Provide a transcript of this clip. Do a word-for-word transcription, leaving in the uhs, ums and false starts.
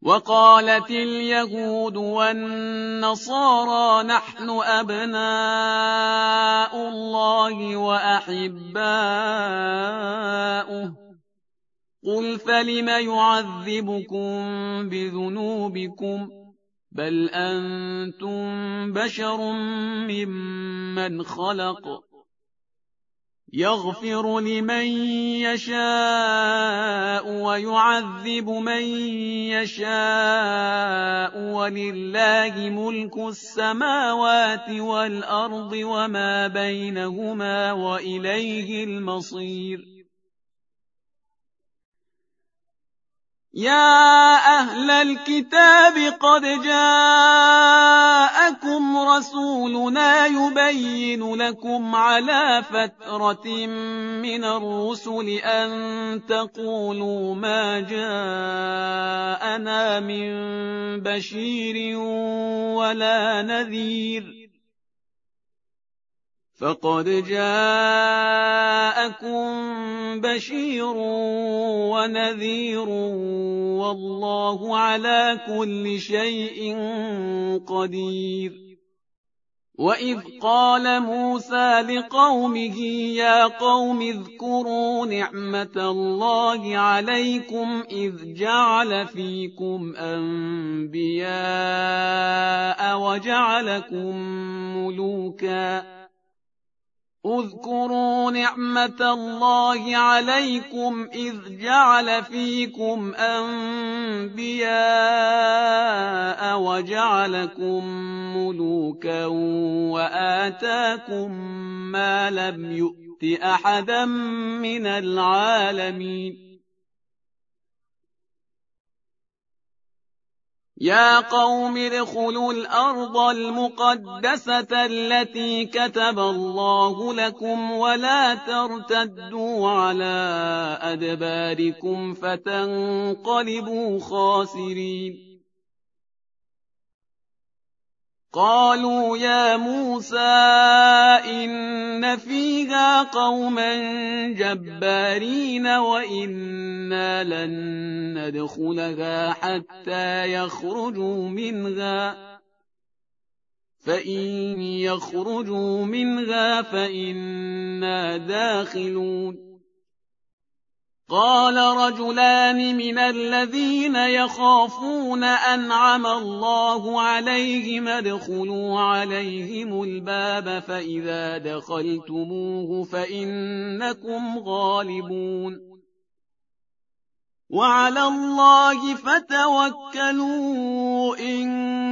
وقالت اليهود والنصارى نحن أبناء الله وأحباؤه قل فلم يعذبكم بذنوبكم بل أنتم بشر ممن خلق يغفر لمن يشاء ويعذب من يشاء ولله ملك السماوات والأرض وما بينهما وإليه المصير. يا أهل الكتاب قد جاءكم رسولنا يبين لكم على فترة من الرسل أن تقولوا ما جاءنا من بشير ولا نذير فقد جاءكم بشير ونذير والله على كل شيء قدير. وإذ قال موسى لقومه يا قوم اذكروا نعمة الله عليكم إذ جعل فيكم أنبياء وجعلكم ملوكا اذكروا نعمة الله عليكم إذ جعل فيكم أنبياء وجعلكم ملوكا وآتاكم ما لم يؤت أحدا من العالمين. يا قوم ادخلوا الأرض المقدسة التي كتب الله لكم ولا ترتدوا على أدباركم فتنقلبوا خاسرين. قالوا يا موسى إن فيها قوما جبارين وإنا لن ندخلها حتى يخرجوا منها فإن يخرجوا منها فإنا داخلون. قال رجلان من الذين يخافون أنعم الله عليهم ادخلوا عليهم الباب فإذا دخلتموه فإنكم غالبون وعلى الله فتوكلوا إن